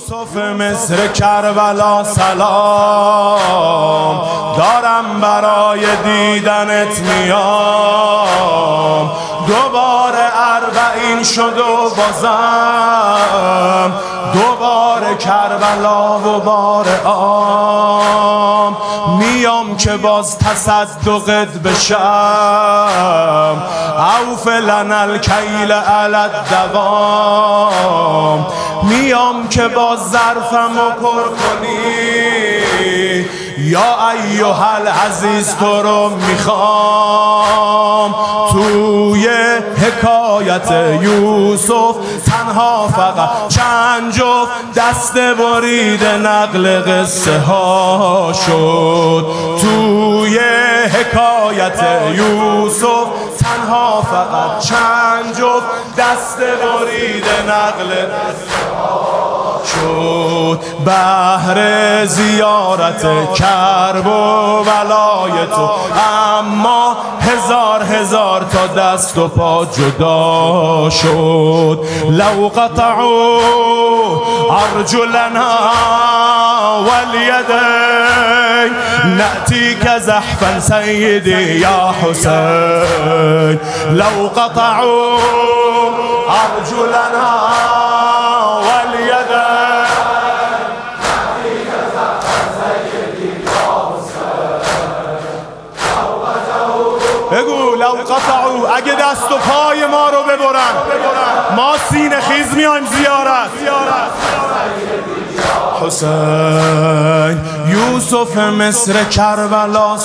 یوسف مصر کربلا سلام، دارم برای دیدنت میام. دوباره اربعین شد و بازم دوباره کربلا و بار عام. میام که باز تصدقت بشم، اوف لنا الکیل علی الدوام. میام که باز ظرفمو پر کنی، یا ایها العزیز تو رو میخوام. توی حکایت یوسف تنها فقط چند جفت دست برید نقل قصه ها شد. توی حکایت یوسف تنها فقط چند جفت دست برید نقل قصه ها شد. بهر زیارت کرب و ولای تو اما هزار تا دست و پا جدا شد. لو قطعوا ارجلنا والیدین نأتیک زحفا سیدی یا حسین. لو قطعوا ارجلنا والیدین بگو لو قطعوا، اگه دست و پای ما رو ببرن ما سینه خیز میایم زیارت. حسین یوسف مصر کربلا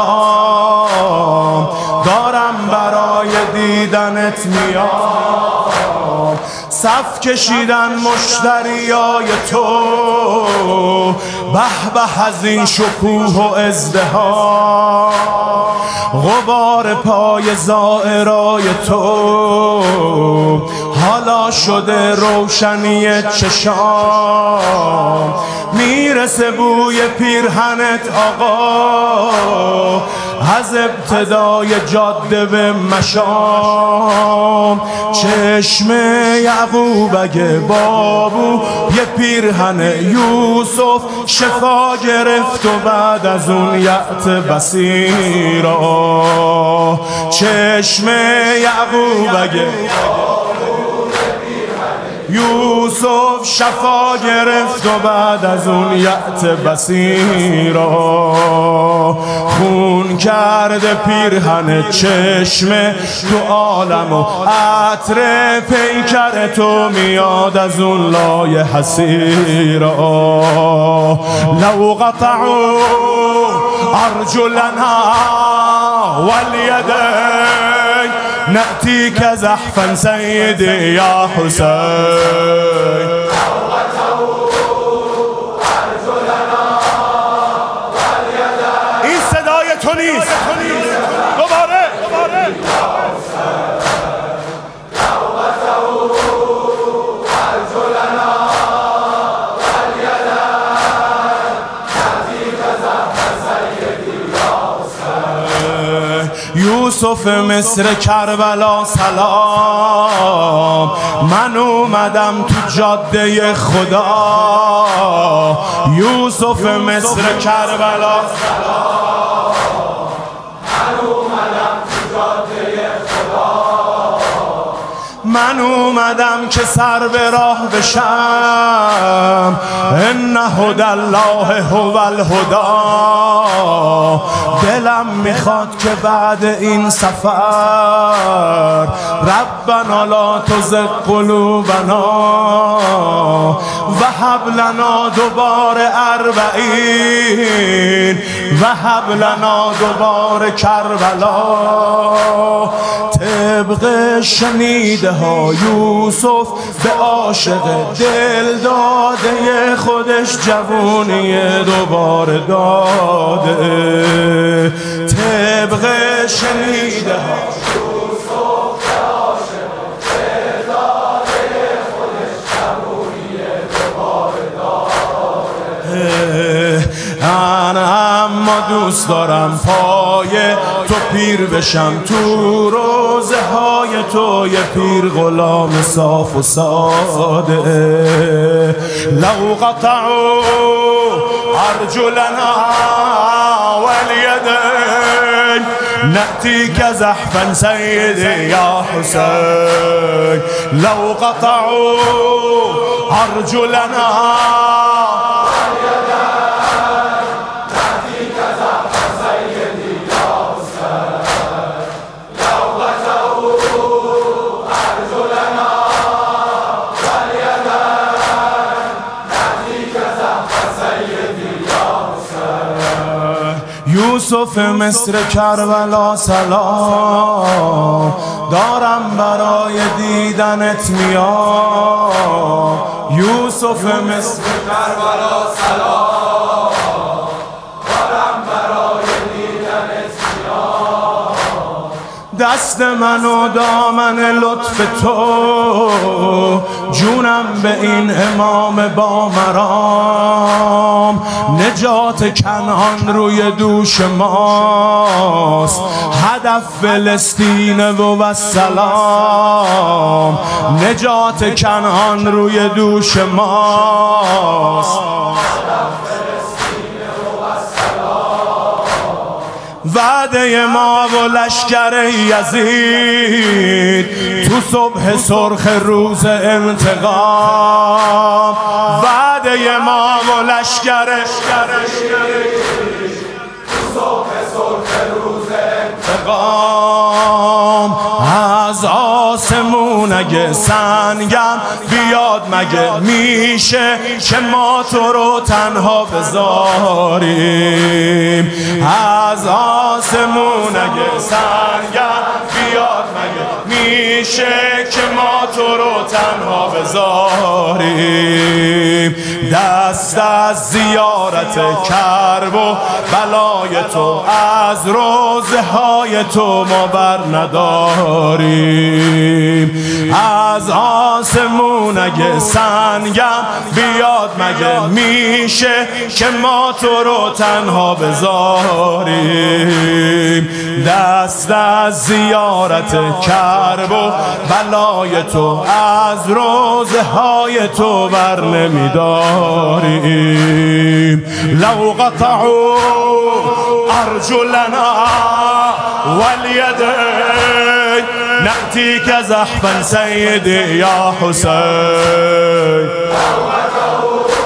سلام، دارم برای دیدنت میام. صف کشیدن مشتریای تو، به به از این شکوه و ازدحام. غبار پای زائرای تو حالا شده روشنی چشام. میرسه بوی پیرهنت آقا از ابتدای جاده به مشام. چشم یعقوب اگه بابو یه پیرهن یوسف شفا گرفت و بعد از اون یأت بصیرا. چشم یعقوب اگه یوسف شفا گرفت و بعد از اون یأت بصیرا. خون کرده پیرهن چشم تو عالم و عطر پیکر تو میاد از اون لای حسیرا. لو قطعوا ارجلنا والیدین نأتیک زحفا سیدی یا حسین. این صدای تو نیست، دوباره یوسف مصر کربلا سلام، من اومدم تو جاده خدا. یوسف مصر کربلا سلام، من اومدم تو جاده خدا. من اومدم که سر به راه بشم، ان هدی الله هو الهدی. دلم میخواد که بعد این سفر ربنا لا تزغ قلوبنا و هب لنا دوباره اربعین و هب لنا دوباره کربلا. طبق شنیده ها یوسف به عاشق دل داده خودش جوونی دوباره داده. طبق شنیده ها یوسف به عاشق دل داده خودش جوونی دوباره داده. اما دوست دارم پای تو پیر بشم، تو روزه های تو یه پیر غلام صاف و ساده. لو قطعوا أرجلنا واليدين نأتيك زحفا سيدي يا حسين. لو قطعوا أرجلنا نأتيك زحفا سيدي يا حسين. لو قطعوا أرجلنا واليدين نأتيك زحفا سيدي يا حسين. یوسف مصر کربلا سلام، دارم برای دیدنت میام. یوسف مصر کربلا سلام، دارم برای دیدنت میام. دست من و دامن لطف تو، جونم به این امام با مرام. نجات کنعان روی دوش ماست، هدف فلسطین و سلام. نجات کنعان روی دوش ماست، وعده ما و لشکر یزید تو صبح سرخ روز انتقام. وعده ما و لشکر تو صبح سرخ روز انتقام. از آسمون اگه سنگم بیاد مگه میشه که ما تو رو تنها بذاریم. از آسمون اگه سنگم بیاد مگه میشه که ما تو رو تنها بذاریم. دست از زیارت کرب و بلای تو، از روزه های تو ما بر نداریم. از آسمون اگه سنگم بیاد مگه میشه که ما تو رو تنها بذاریم. دست از زیارت کرب و بلای تو، از روزه های تو بر نمیداریم. لو قطعوا أرجلنا واليدين نأتيك زحفا سيدي يا حسين. لو قطعوا